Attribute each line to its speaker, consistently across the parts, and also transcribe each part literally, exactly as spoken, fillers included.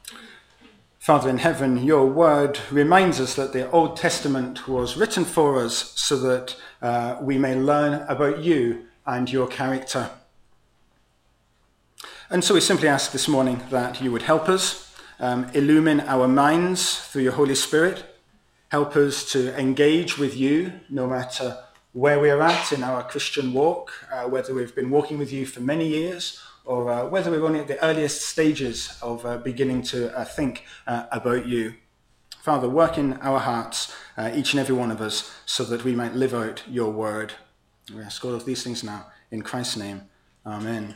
Speaker 1: Father in heaven, your word reminds us that the Old Testament was written for us so that uh, we may learn about you and your character. And so we simply ask this morning that you would help us, um, illumine our minds through your Holy Spirit, help us to engage with you no matter where we're at in our Christian walk, uh, whether we've been walking with you for many years or uh, whether we're only at the earliest stages of uh, beginning to uh, think uh, about you. Father, work in our hearts, uh, each and every one of us, so that we might live out your word. We ask all of these things now in Christ's name. Amen.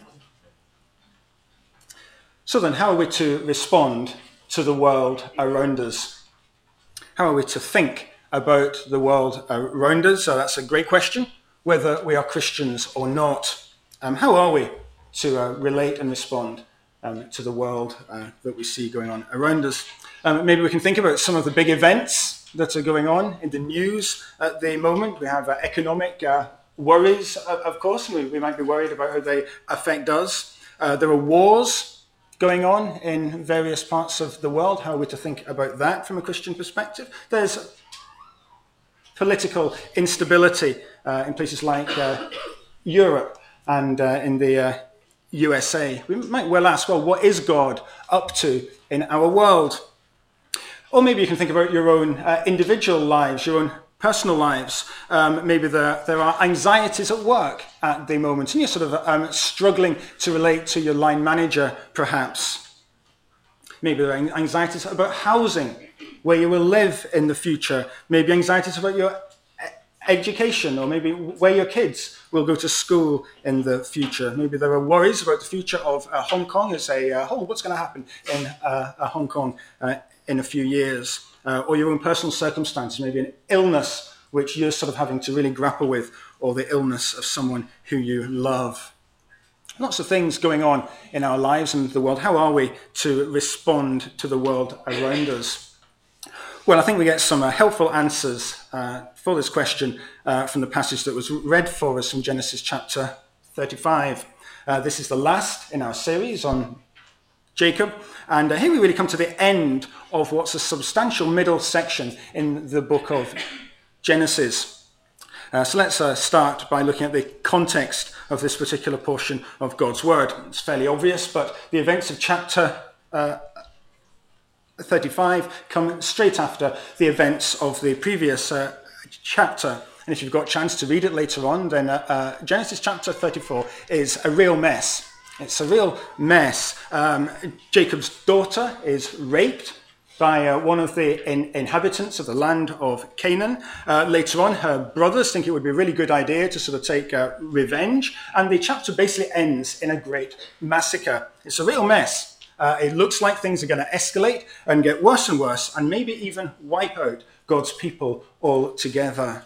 Speaker 1: So then, how are we to respond to the world around us? How are we to think about the world around us? So that's a great question, whether we are Christians or not. Um, how are we to uh, relate and respond um, to the world uh, that we see going on around us? Um, maybe we can think about some of the big events that are going on in the news at the moment. We have uh, economic uh, worries, of course, and we, we might be worried about how they affect us. Uh, there are wars going on in various parts of the world. How are we to think about that from a Christian perspective? There's political instability uh, in places like uh, Europe and uh, in the uh, U S A. We might well ask, well, what is God up to in our world? Or maybe you can think about your own uh, individual lives, your own personal lives. Um, maybe there, there are anxieties at work at the moment, and you're sort of um, struggling to relate to your line manager, perhaps. Maybe there are anxieties about housing, where you will live in the future. Maybe anxieties about your education, or maybe where your kids will go to school in the future. Maybe there are worries about the future of uh, Hong Kong as a uh, whole. What's going to happen in uh, uh, Hong Kong uh, in a few years? Uh, or your own personal circumstances, maybe an illness which you're sort of having to really grapple with, or the illness of someone who you love. Lots of things going on in our lives and the world. How are we to respond to the world around us? Well, I think we get some uh, helpful answers uh, for this question uh, from the passage that was read for us from Genesis chapter thirty-five. Uh, this is the last in our series on Jacob, and uh, here we really come to the end of what's a substantial middle section in the book of Genesis. Uh, so let's uh, start by looking at the context of this particular portion of God's word. It's fairly obvious, but the events of chapter uh, thirty-five come straight after the events of the previous uh, chapter. And if you've got a chance to read it later on, then uh, uh, Genesis chapter thirty-four is a real mess. It's a real mess. Um, Jacob's daughter is raped by uh, one of the in- inhabitants of the land of Canaan. Uh, later on, her brothers think it would be a really good idea to sort of take uh, revenge. And the chapter basically ends in a great massacre. It's a real mess. Uh, it looks like things are going to escalate and get worse and worse, and maybe even wipe out God's people altogether.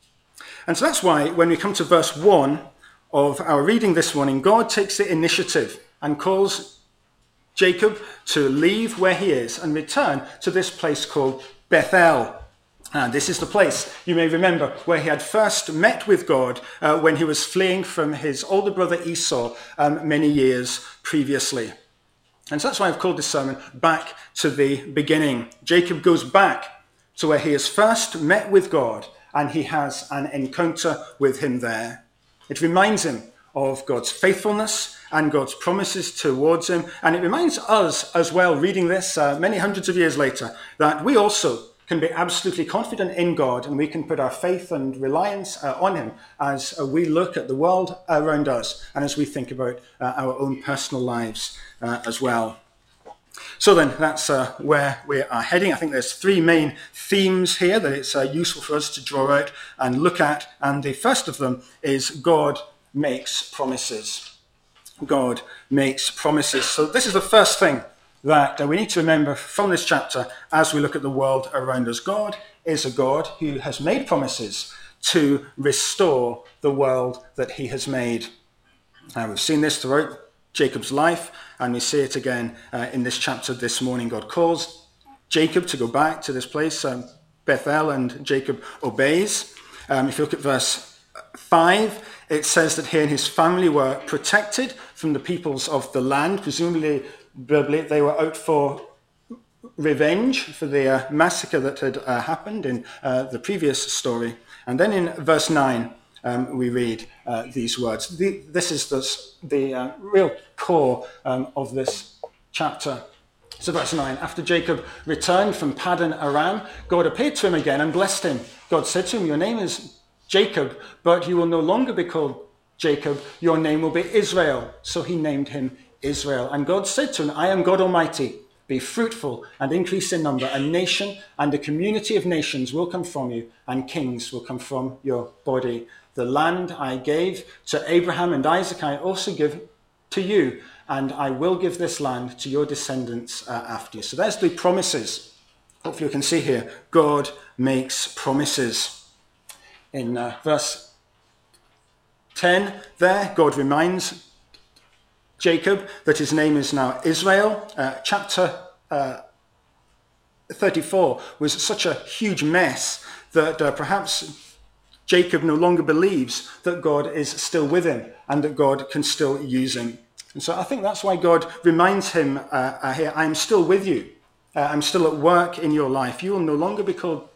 Speaker 1: And so that's why when we come to verse one of our reading this morning, God takes the initiative and calls Jacob to leave where he is and return to this place called Bethel. And this is the place, you may remember, where he had first met with God uh, when he was fleeing from his older brother Esau um, many years previously. And so that's why I've called this sermon Back to the Beginning. Jacob goes back to where he has first met with God, and he has an encounter with him there. It reminds him of God's faithfulness and God's promises towards him. And it reminds us as well, reading this uh, many hundreds of years later, that we also can be absolutely confident in God, and we can put our faith and reliance uh, on him as uh, we look at the world around us and as we think about uh, our own personal lives uh, as well. So then, that's uh, where we are heading. I think there's three main themes here that it's uh, useful for us to draw out and look at. And the first of them is God makes promises. God makes promises. So this is the first thing that uh, we need to remember from this chapter as we look at the world around us. God is a God who has made promises to restore the world that he has made. Uh, we've seen this throughout Jacob's life, and we see it again uh, in this chapter this morning. God calls Jacob to go back to this place, um, Bethel, and Jacob obeys. Um, if you look at verse five, it says that he and his family were protected from the peoples of the land. Presumably, they were out for revenge for the uh, massacre that had uh, happened in uh, the previous story. And then in verse nine, um, we read uh, these words. The, this is the, the uh, real core um, of this chapter. So verse nine, after Jacob returned from Paddan Aram, God appeared to him again and blessed him. God said to him, your name is Jacob, but you will no longer be called Jacob. Your name will be Israel. So he named him Israel. And God said to him, I am God Almighty. Be fruitful and increase in number. A nation and a community of nations will come from you, and kings will come from your body. The land I gave to Abraham and Isaac I also give to you, and I will give this land to your descendants uh, after you. So there's the promises. Hopefully you can see here, God makes promises. In uh, verse ten there, God reminds Jacob that his name is now Israel. Uh, chapter uh, thirty-four was such a huge mess that uh, perhaps Jacob no longer believes that God is still with him and that God can still use him. And so I think that's why God reminds him uh, uh, here, I am still with you. Uh, I'm still at work in your life. You will no longer be called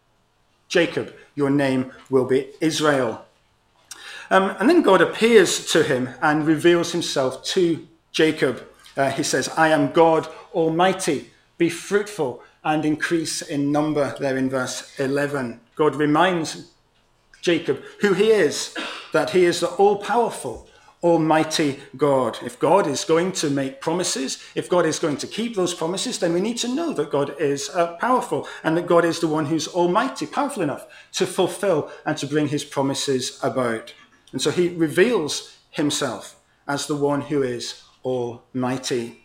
Speaker 1: Jacob. Your name will be Israel. Um, and then God appears to him and reveals himself to Jacob. Uh, he says, I am God Almighty. Be fruitful and increase in number, there in verse eleven. God reminds Jacob who he is, that he is the all-powerful, Almighty God. If God is going to make promises, if God is going to keep those promises, then we need to know that God is uh, powerful and that God is the one who's almighty, powerful enough to fulfill and to bring his promises about. And so he reveals himself as the one who is almighty.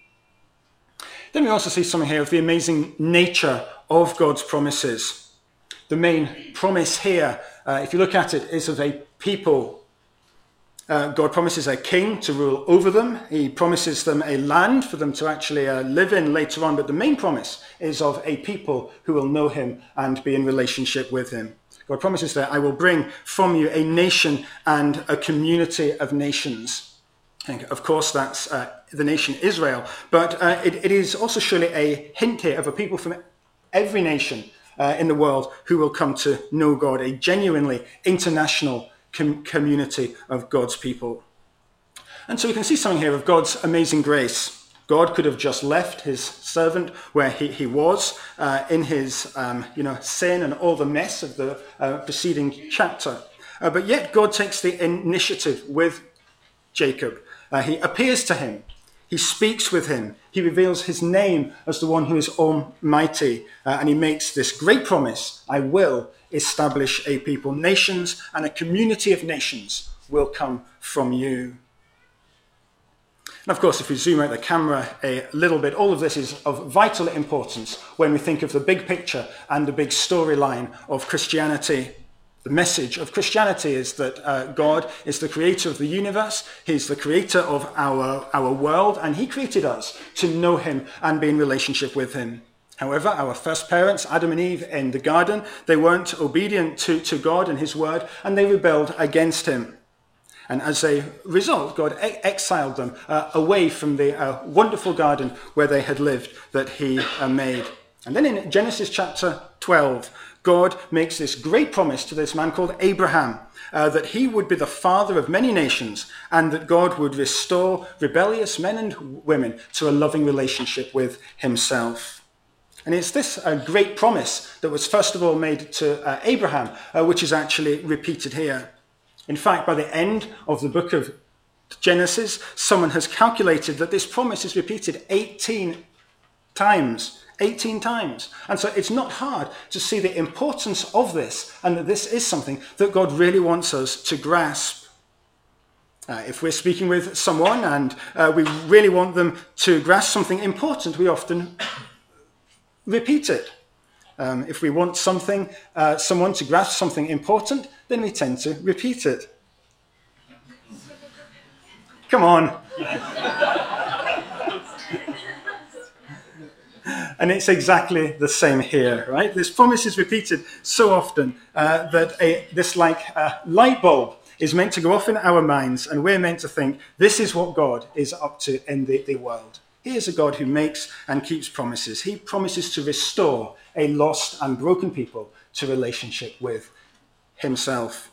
Speaker 1: Then we also see something here of the amazing nature of God's promises. The main promise here, uh, if you look at it, is of a people. Uh, God promises a king to rule over them. He promises them a land for them to actually uh, live in later on. But the main promise is of a people who will know him and be in relationship with him. God promises that I will bring from you a nation and a community of nations. And of course, that's uh, the nation Israel. But uh, it, it is also surely a hint here of a people from every nation uh, in the world who will come to know God, a genuinely international com- community of God's people. And so we can see something here of God's amazing grace. God could have just left his servant where he, he was uh, in his um, you know, sin and all the mess of the uh, preceding chapter. Uh, but yet God takes the initiative with Jacob. Uh, he appears to him. He speaks with him. He reveals his name as the one who is almighty. Uh, and he makes this great promise. I will establish a people. Nations and a community of nations will come from you. And of course, if we zoom out the camera a little bit, all of this is of vital importance when we think of the big picture and the big storyline of Christianity. The message of Christianity is that uh, God is the creator of the universe. He's the creator of our, our world, and he created us to know him and be in relationship with him. However, our first parents, Adam and Eve in the garden, they weren't obedient to, to God and his word, and they rebelled against him. And as a result, God e- exiled them uh, away from the uh, wonderful garden where they had lived that he uh, made. And then in Genesis chapter twelve, God makes this great promise to this man called Abraham, uh, that he would be the father of many nations and that God would restore rebellious men and women to a loving relationship with himself. And it's this uh, great promise that was first of all made to uh, Abraham, uh, which is actually repeated here. In fact, by the end of the book of Genesis, someone has calculated that this promise is repeated eighteen times. eighteen times. And so it's not hard to see the importance of this and that this is something that God really wants us to grasp. Uh, if we're speaking with someone and uh, we really want them to grasp something important, we often repeat it. Um, if we want something, uh, someone to grasp something important, then we tend to repeat it. Come on. And it's exactly the same here, right? This promise is repeated so often uh, that a, this like uh, light bulb is meant to go off in our minds, and we're meant to think, this is what God is up to in the, the world. He is a God who makes and keeps promises. He promises to restore a lost and broken people to relationship with himself.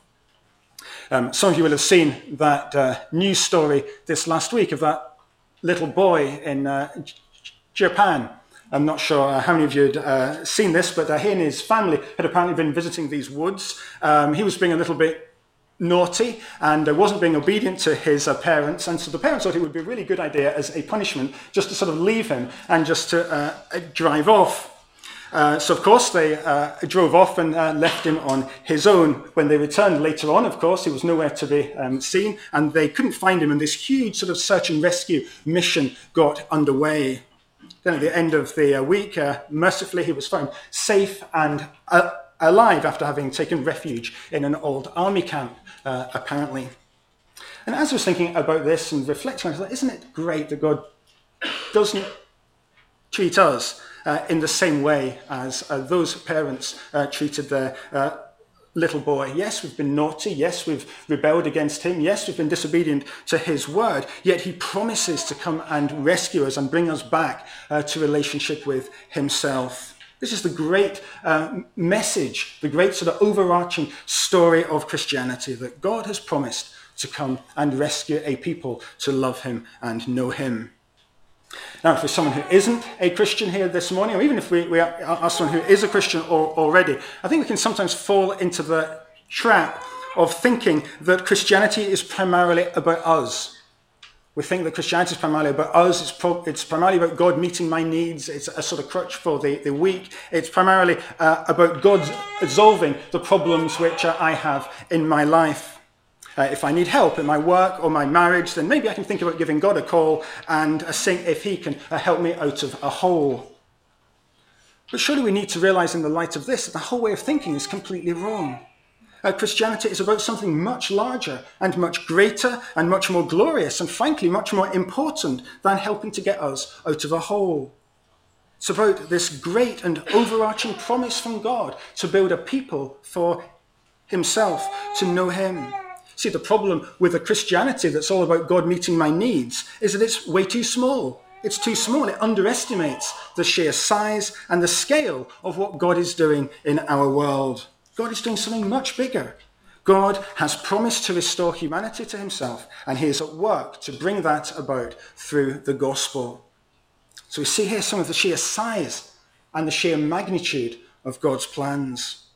Speaker 1: Um, some of you will have seen that uh, news story this last week of that little boy in uh, J- Japan. I'm not sure uh, how many of you had uh, seen this, but uh, he and his family had apparently been visiting these woods. Um, he was being a little bit naughty and uh, wasn't being obedient to his uh, parents, and so the parents thought it would be a really good idea as a punishment just to sort of leave him and just to uh, drive off. Uh, so of course they uh, drove off and uh, left him on his own. When they returned later on, of course, he was nowhere to be um, seen, and they couldn't find him, and this huge sort of search and rescue mission got underway. Then at the end of the uh, week, uh, mercifully he was found safe and uh, alive after having taken refuge in an old army camp. Uh, apparently. And as I was thinking about this and reflecting, I was like, isn't it great that God doesn't treat us uh, in the same way as uh, those parents uh, treated their uh, little boy? Yes, we've been naughty. Yes, we've rebelled against him. Yes, we've been disobedient to his word. Yet he promises to come and rescue us and bring us back uh, to relationship with himself. This is the great uh, message, the great sort of overarching story of Christianity, that God has promised to come and rescue a people to love him and know him. Now, if there's someone who isn't a Christian here this morning, or even if we, we are someone who is a Christian already, I think we can sometimes fall into the trap of thinking that Christianity is primarily about us. We think that Christianity is primarily about us. It's, pro- it's primarily about God meeting my needs. It's a sort of crutch for the, the weak. It's primarily uh, about God solving the problems which uh, I have in my life. Uh, if I need help in my work or my marriage, then maybe I can think about giving God a call and uh, seeing if he can uh, help me out of a hole. But surely we need to realize in the light of this that the whole way of thinking is completely wrong. Uh, Christianity is about something much larger and much greater and much more glorious and frankly much more important than helping to get us out of a hole. It's about this great and overarching promise from God to build a people for himself, to know him. See, the problem with a Christianity that's all about God meeting my needs is that it's way too small. It's too small. It underestimates the sheer size and the scale of what God is doing in our world. God is doing something much bigger. God has promised to restore humanity to himself, and he is at work to bring that about through the gospel. So we see here some of the sheer size and the sheer magnitude of God's plans.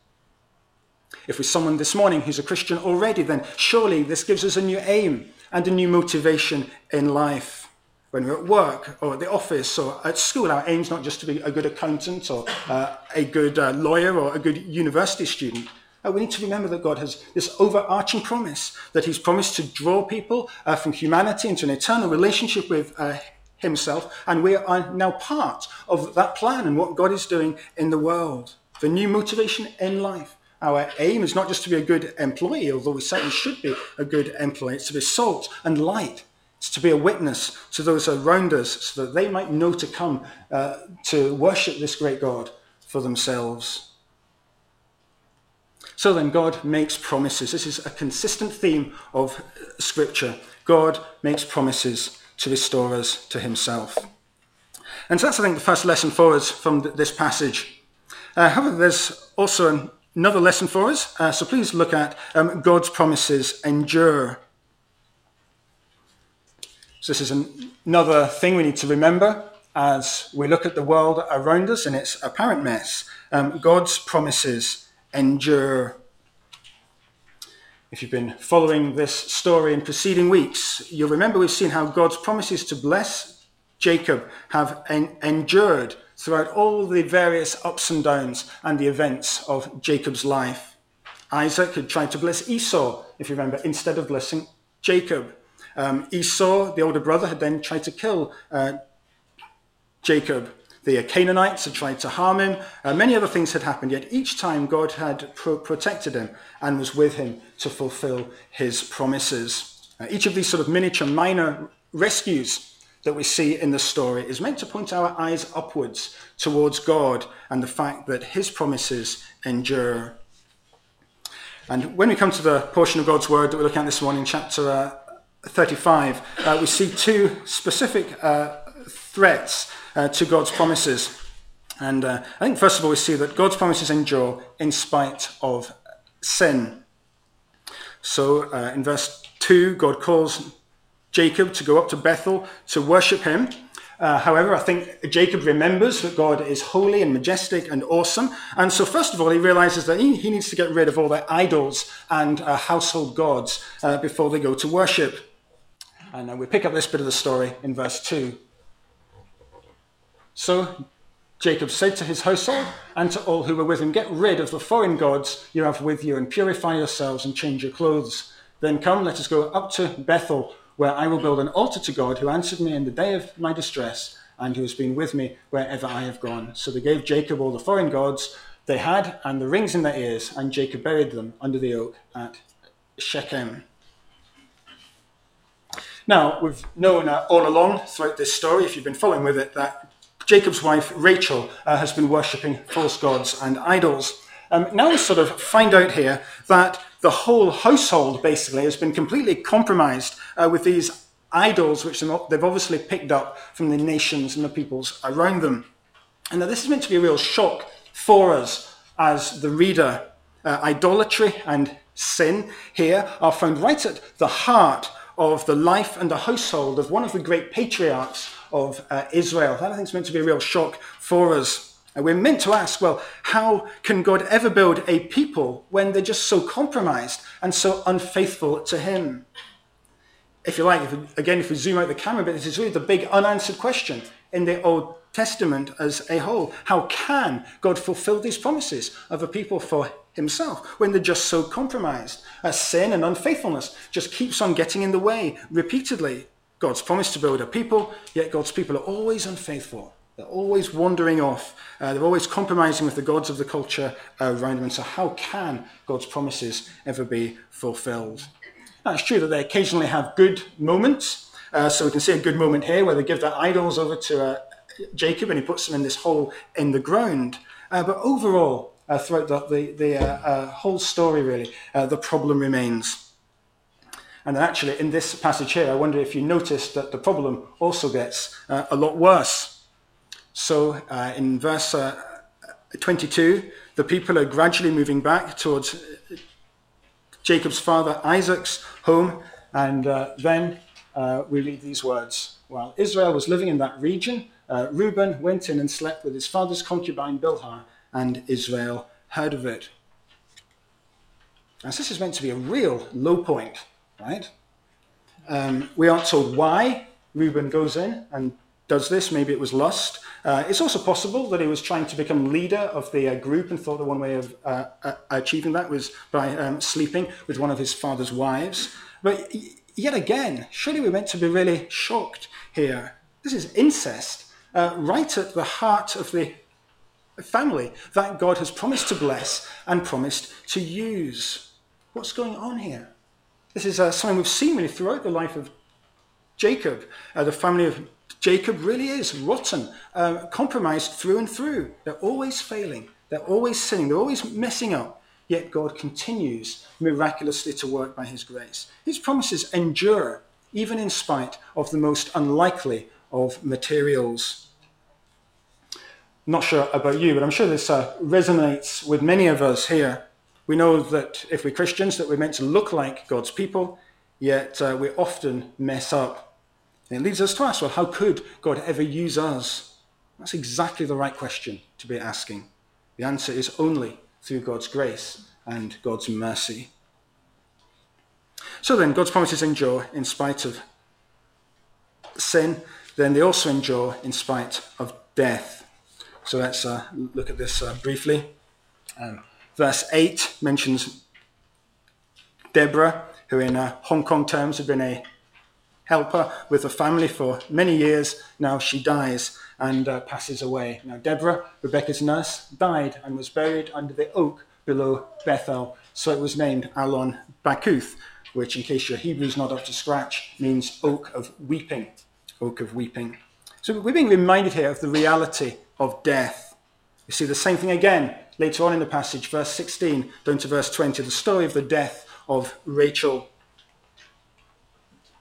Speaker 1: If we're someone this morning who's a Christian already, then surely this gives us a new aim and a new motivation in life. When we're at work or at the office or at school, our aim's not just to be a good accountant or uh, a good uh, lawyer or a good university student. Uh, we need to remember that God has this overarching promise, that he's promised to draw people uh, from humanity into an eternal relationship with uh, himself, and we are now part of that plan and what God is doing in the world. The new motivation in life. Our aim is not just to be a good employee, although we certainly should be a good employee. It's to be salt and light. It's to be a witness to those around us so that they might know to come uh, to worship this great God for themselves. So then God makes promises. This is a consistent theme of Scripture. God makes promises to restore us to himself. And so that's, I think, the first lesson for us from this passage. Uh, however, there's also an, another lesson for us. Uh, so please look at um, God's promises endure. So this is an, another thing we need to remember as we look at the world around us in its apparent mess. Um, God's promises endure. If you've been following this story in preceding weeks, you'll remember we've seen how God's promises to bless Jacob have en- endured throughout all the various ups and downs and the events of Jacob's life. Isaac had tried to bless Esau, if you remember, instead of blessing Jacob. Um, Esau, the older brother, had then tried to kill uh, Jacob. The Canaanites had tried to harm him. Uh, many other things had happened, yet each time God had pro- protected him and was with him to fulfill his promises. Uh, each of these sort of miniature, minor rescues that we see in the story is meant to point our eyes upwards towards God and the fact that his promises endure. And when we come to the portion of God's word that we're looking at this morning, chapter uh, thirty-five, uh, we see two specific uh, threats uh, to God's promises. And uh, I think first of all we see that God's promises endure in spite of sin. So uh, in verse two, God calls Jacob to go up to Bethel to worship him. Uh, however, I think Jacob remembers that God is holy and majestic and awesome. And so first of all, he realizes that he, he needs to get rid of all their idols and uh, household gods uh, before they go to worship. And uh, we pick up this bit of the story in verse two. So Jacob said to his household and to all who were with him, "Get rid of the foreign gods you have with you and purify yourselves and change your clothes. Then come, let us go up to Bethel, where I will build an altar to God who answered me in the day of my distress and who has been with me wherever I have gone." So they gave Jacob all the foreign gods they had and the rings in their ears, and Jacob buried them under the oak at Shechem. Now, we've known uh, all along throughout this story, if you've been following with it, that Jacob's wife Rachel uh, has been worshipping false gods and idols. Um, now we sort of find out here that the whole household basically has been completely compromised uh, with these idols which they've obviously picked up from the nations and the peoples around them. And now this is meant to be a real shock for us as the reader. Uh, idolatry and sin here are found right at the heart of the life and the household of one of the great patriarchs of uh, Israel. That I think is meant to be a real shock for us. And we're meant to ask, well, how can God ever build a people when they're just so compromised and so unfaithful to him? If you like, if we, again, if we zoom out the camera a bit, this is really the big unanswered question in the Old Testament as a whole. How can God fulfill these promises of a people for himself when they're just so compromised? Uh, sin and unfaithfulness just keeps on getting in the way repeatedly. God's promised to build a people, yet God's people are always unfaithful. They're always wandering off. Uh, they're always compromising with the gods of the culture uh, around them. And so how can God's promises ever be fulfilled? Now, it's true that they occasionally have good moments. Uh, so we can see a good moment here where they give their idols over to uh, Jacob and he puts them in this hole in the ground. Uh, but overall, uh, throughout the, the, the uh, uh, whole story, really, uh, the problem remains. And actually, in this passage here, I wonder if you noticed that the problem also gets uh, a lot worse. So uh, in verse uh, twenty-two, the people are gradually moving back towards Jacob's father Isaac's home. And uh, then uh, we read these words. While Israel was living in that region, uh, Reuben went in and slept with his father's concubine Bilhah, and Israel heard of it. Now, this is meant to be a real low point, right? Um, we aren't told why Reuben goes in and does this. Maybe it was lust. Uh, it's also possible that he was trying to become leader of the uh, group and thought that one way of uh, uh, achieving that was by um, sleeping with one of his father's wives. But yet again, surely we're meant to be really shocked here. This is incest uh, right at the heart of the family that God has promised to bless and promised to use. What's going on here? This is uh, something we've seen really throughout the life of Jacob. Uh, the family of Jacob really is rotten, uh, compromised through and through. They're always failing. They're always sinning. They're always messing up. Yet God continues miraculously to work by his grace. His promises endure, even in spite of the most unlikely of materials. I'm not sure about you, but I'm sure this uh, resonates with many of us here. We know that if we're Christians, that we're meant to look like God's people, yet uh, we often mess up. And it leads us to ask, well, how could God ever use us? That's exactly the right question to be asking. The answer is only through God's grace and God's mercy. So then, God's promises endure in spite of sin. Then they also endure in spite of death. So let's uh, look at this uh, briefly. Um, verse eight mentions Deborah, who in uh, Hong Kong terms had been a helper with the family for many years. Now she dies and uh, passes away. Now Deborah, Rebecca's nurse, died and was buried under the oak below Bethel. So it was named Allon Bakuth, which, in case your Hebrew's not up to scratch, means oak of weeping. Oak of weeping. So we're being reminded here of the reality of death. You see the same thing again later on in the passage, verse sixteen down to verse twenty, the story of the death of Rachel.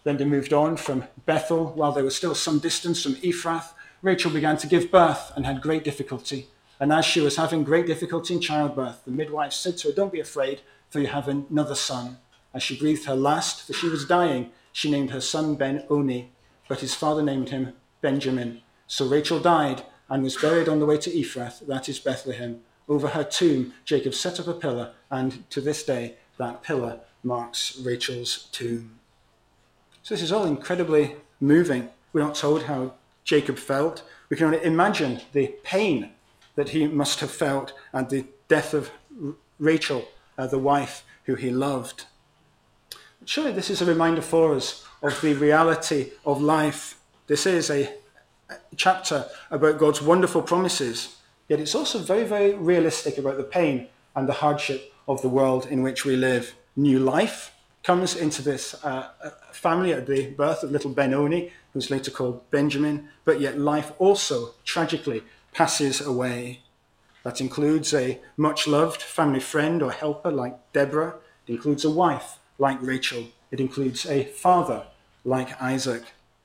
Speaker 1: Then they moved on from Bethel. While they were still some distance from Ephrath, Rachel began to give birth and had great difficulty. And as she was having great difficulty in childbirth, the midwife said to her, "Don't be afraid, for you have another son." As she breathed her last, for she was dying, she named her son Ben-Oni, but his father named him Benjamin. So Rachel died and was buried on the way to Ephrath, that is Bethlehem. Over her tomb, Jacob set up a pillar, and to this day, that pillar marks Rachel's tomb. So this is all incredibly moving. We're not told how Jacob felt. We can only imagine the pain that he must have felt at the death of Rachel, uh, the wife who he loved. But surely this is a reminder for us of the reality of life. This is a chapter about God's wonderful promises, yet it's also very, very realistic about the pain and the hardship of the world in which we live. New life comes into this uh, family at the birth of little Ben-Oni, who's later called Benjamin, but yet life also tragically passes away. That includes a much-loved family friend or helper like Deborah. It includes a wife like Rachel. It includes a father like Isaac.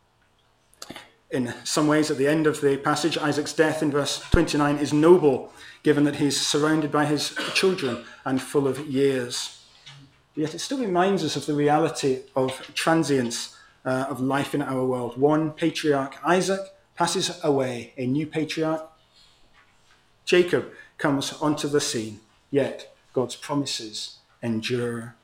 Speaker 1: In some ways, at the end of the passage, Isaac's death in verse twenty-nine is noble, given that he's surrounded by his children and full of years. Yet it still reminds us of the reality of transience uh, of life in our world. One patriarch, Isaac, passes away. A new patriarch, Jacob, comes onto the scene. Yet God's promises endure.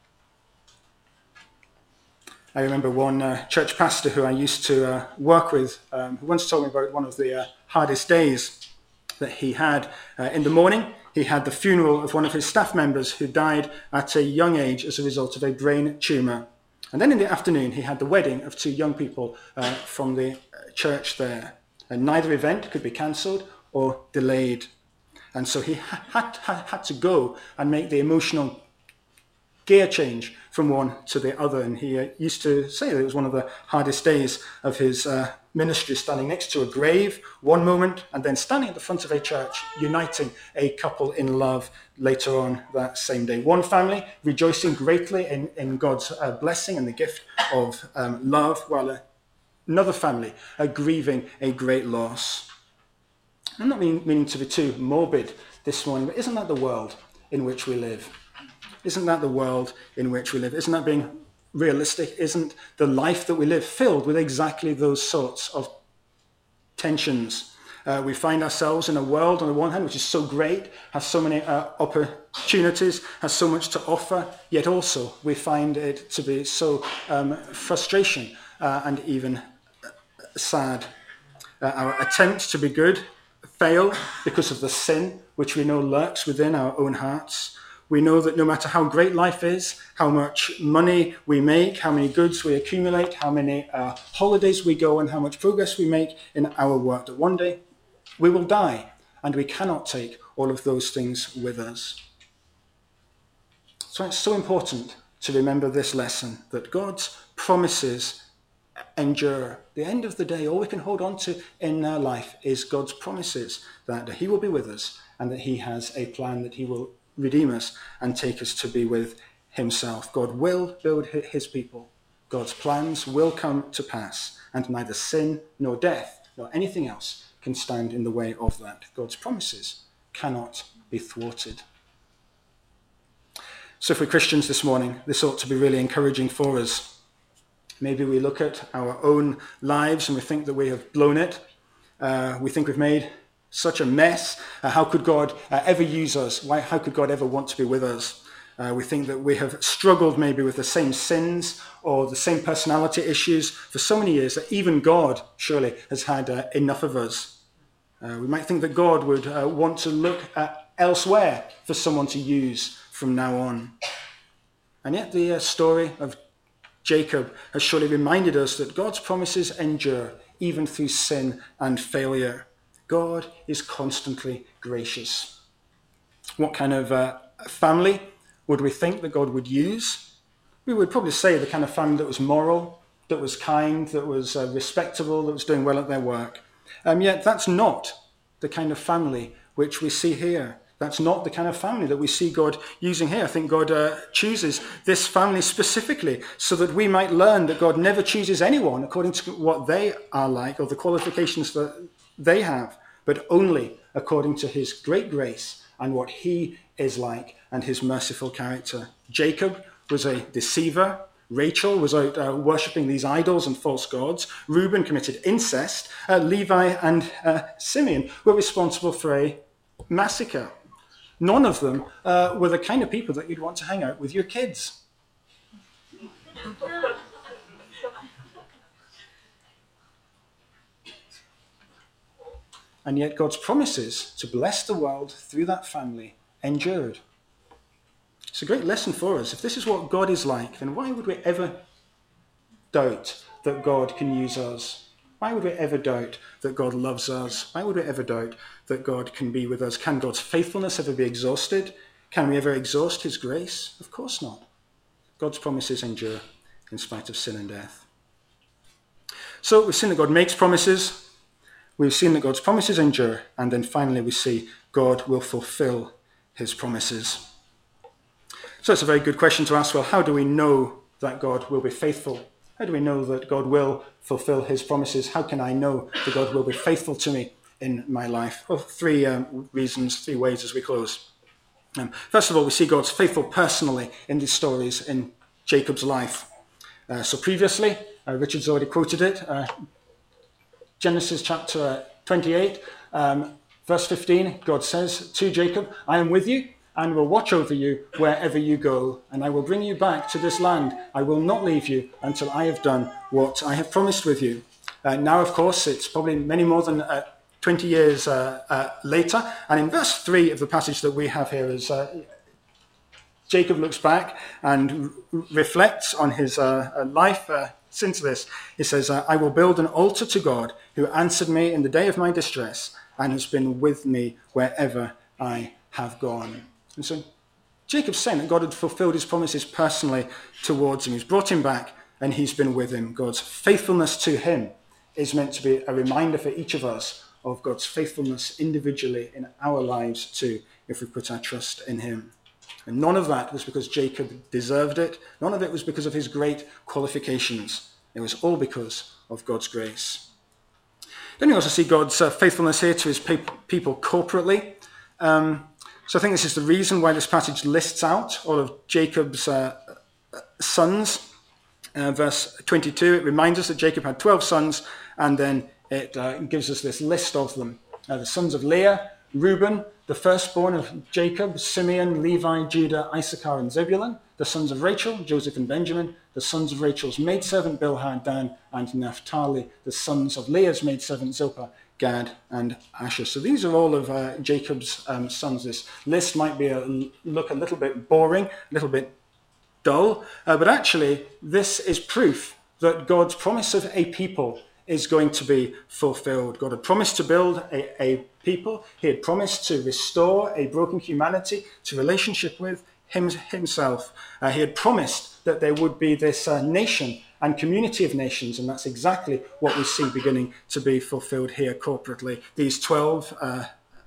Speaker 1: I remember one uh, church pastor who I used to uh, work with, um, who once told me about one of the uh, hardest days that he had. Uh, in the morning, he had the funeral of one of his staff members who died at a young age as a result of a brain tumour. And then in the afternoon, he had the wedding of two young people uh, from the church there. And neither event could be cancelled or delayed. And so he had, had, had to go and make the emotional gear change from one to the other. And he uh, used to say that it was one of the hardest days of his uh, ministry, standing next to a grave one moment and then standing at the front of a church, uniting a couple in love later on that same day. One family rejoicing greatly in, in God's uh, blessing and the gift of um, love, while uh, another family are grieving a great loss. I'm not mean, meaning to be too morbid this morning, but isn't that the world in which we live? Isn't that the world in which we live? Isn't that being realistic? Isn't the life that we live filled with exactly those sorts of tensions? Uh, we find ourselves in a world, on the one hand, which is so great, has so many uh, opportunities, has so much to offer, yet also we find it to be so um, frustration uh, and even sad. Uh, our attempts to be good fail because of the sin which we know lurks within our own hearts. We know that no matter how great life is, how much money we make, how many goods we accumulate, how many uh, holidays we go, and how much progress we make in our work, that one day we will die, and we cannot take all of those things with us. So it's so important to remember this lesson, that God's promises endure. The end of the day, all we can hold on to in our life is God's promises that he will be with us and that he has a plan that he will redeem us and take us to be with himself. God will build his people. God's plans will come to pass, and neither sin nor death nor anything else can stand in the way of that. God's promises cannot be thwarted. So if we're Christians this morning, this ought to be really encouraging for us. Maybe we look at our own lives and we think that we have blown it. Uh, we think we've made such a mess. Uh, how could God uh, ever use us? Why, how could God ever want to be with us? Uh, we think that we have struggled maybe with the same sins or the same personality issues for so many years that even God surely has had uh, enough of us. Uh, we might think that God would uh, want to look at elsewhere for someone to use from now on. And yet the uh, story of Jacob has surely reminded us that God's promises endure even through sin and failure. God is constantly gracious. What kind of uh, family would we think that God would use? We would probably say the kind of family that was moral, that was kind, that was uh, respectable, that was doing well at their work. Um, yet that's not the kind of family which we see here. That's not the kind of family that we see God using here. I think God uh, chooses this family specifically so that we might learn that God never chooses anyone according to what they are like or the qualifications that they have, but only according to his great grace and what he is like and his merciful character. Jacob was a deceiver. Rachel was out uh, worshipping these idols and false gods. Reuben committed incest. Uh, Levi and uh, Simeon were responsible for a massacre. None of them uh, were the kind of people that you'd want to hang out with your kids. And yet God's promises to bless the world through that family endured. It's a great lesson for us. If this is what God is like, then why would we ever doubt that God can use us? Why would we ever doubt that God loves us? Why would we ever doubt that God can be with us? Can God's faithfulness ever be exhausted? Can we ever exhaust his grace? Of course not. God's promises endure in spite of sin and death. So we've seen that God makes promises. We've seen that God's promises endure. And then finally we see God will fulfill his promises. So it's a very good question to ask, well, how do we know that God will be faithful? How do we know that God will fulfill his promises? How can I know that God will be faithful to me in my life? Well, three um, reasons, three ways as we close. Um, first of all, we see God's faithful personally in these stories in Jacob's life. Uh, so previously, uh, Richard's already quoted it, uh, Genesis chapter twenty-eight, um, verse fifteen, God says to Jacob, I am with you and will watch over you wherever you go, and I will bring you back to this land. I will not leave you until I have done what I have promised with you. Uh, now, of course, it's probably many more than uh, twenty years uh, uh, later, and in verse three of the passage that we have here is uh, Jacob looks back and r- reflects on his uh, life uh, since this. He says, uh, I will build an altar to God who answered me in the day of my distress and has been with me wherever I have gone. And so Jacob's saying that God had fulfilled his promises personally towards him. He's brought him back and he's been with him. God's faithfulness to him is meant to be a reminder for each of us of God's faithfulness individually in our lives too, if we put our trust in him. And none of that was because Jacob deserved it. None of it was because of his great qualifications. It was all because of God's grace. Then you also see God's uh, faithfulness here to his pe- people corporately. Um, so I think this is the reason why this passage lists out all of Jacob's uh, sons. Uh, verse twenty-two, it reminds us that Jacob had twelve sons, and then it uh, gives us this list of them. Uh, the sons of Leah, Reuben, the firstborn of Jacob, Simeon, Levi, Judah, Issachar, and Zebulun. The sons of Rachel, Joseph and Benjamin. The sons of Rachel's maidservant, Bilhah, Dan, and Naphtali. The sons of Leah's maidservant, Zilpah, Gad, and Asher. So these are all of uh, Jacob's um, sons. This list might be a, look a little bit boring, a little bit dull, uh, but actually this is proof that God's promise of a people is going to be fulfilled. God had promised to build a, a people. He had promised to restore a broken humanity to relationship with him, himself. Uh, he had promised that there would be this uh, nation and community of nations, and that's exactly what we see beginning to be fulfilled here corporately. These twelve uh,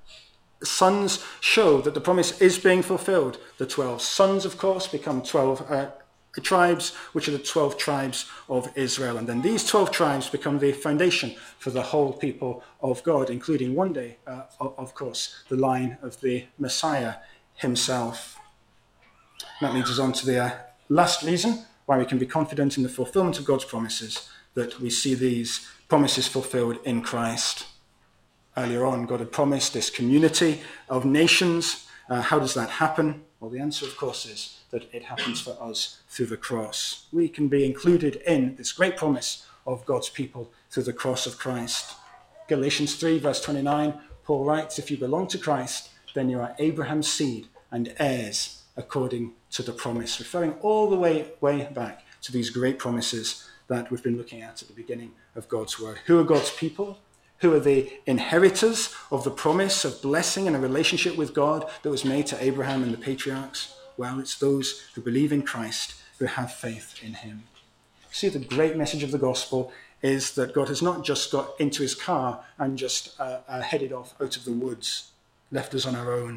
Speaker 1: sons show that the promise is being fulfilled. The twelve sons, of course, become twelve uh, tribes, which are the twelve tribes of Israel. And then these twelve tribes become the foundation for the whole people of God, including one day, uh, of course, the line of the Messiah himself. That leads us on to the uh, last reason why we can be confident in the fulfillment of God's promises, that we see these promises fulfilled in Christ. Earlier on, God had promised this community of nations. Uh, how does that happen? Well, the answer, of course, is that it happens for us through the cross. We can be included in this great promise of God's people through the cross of Christ. Galatians three, verse twenty-nine, Paul writes, if you belong to Christ, then you are Abraham's seed and heirs according to the promise, referring all the way, way back to these great promises that we've been looking at at the beginning of God's word. Who are God's people? Who are the inheritors of the promise of blessing and a relationship with God that was made to Abraham and the patriarchs? Well, it's those who believe in Christ, who have faith in him. See, the great message of the gospel is that God has not just got into his car and just uh, uh, headed off out of the woods, left us on our own.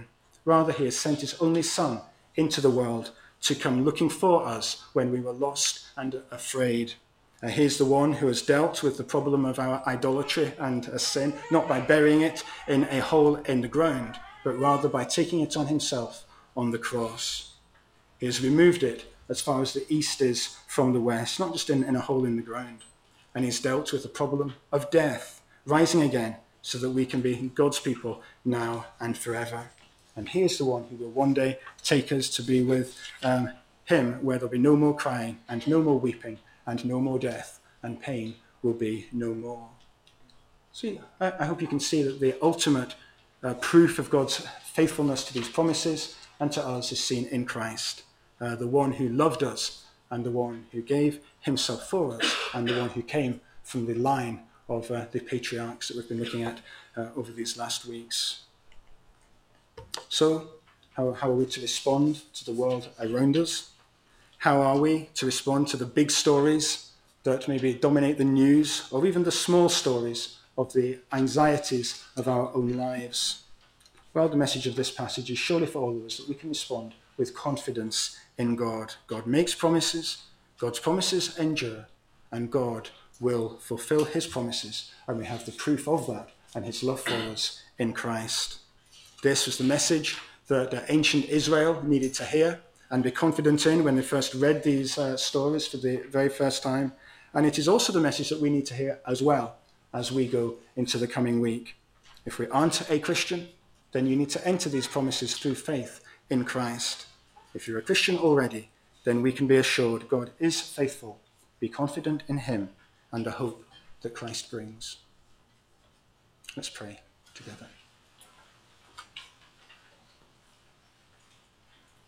Speaker 1: Rather, he has sent his only Son into the world to come looking for us when we were lost and afraid. Uh, he's the one who has dealt with the problem of our idolatry and uh, sin, not by burying it in a hole in the ground, but rather by taking it on himself on the cross. He has removed it as far as the east is from the west, not just in, in a hole in the ground. And he's dealt with the problem of death, rising again, so that we can be God's people now and forever. And he is the one who will one day take us to be with um, him, where there'll be no more crying and no more weeping and no more death, and pain will be no more. So I, I hope you can see that the ultimate uh, proof of God's faithfulness to these promises and to us is seen in Christ, uh, the one who loved us and the one who gave himself for us and the one who came from the line of uh, the patriarchs that we've been looking at uh, over these last weeks. So, how, how are we to respond to the world around us? How are we to respond to the big stories that maybe dominate the news, or even the small stories of the anxieties of our own lives? Well, the message of this passage is surely for all of us that we can respond with confidence in God. God makes promises, God's promises endure, and God will fulfill his promises, and we have the proof of that and his love for us in Christ. This was the message that uh, ancient Israel needed to hear and be confident in when they first read these uh, stories for the very first time. And it is also the message that we need to hear as well as we go into the coming week. If we aren't a Christian, then you need to enter these promises through faith in Christ. If you're a Christian already, then we can be assured God is faithful. Be confident in him and the hope that Christ brings. Let's pray together.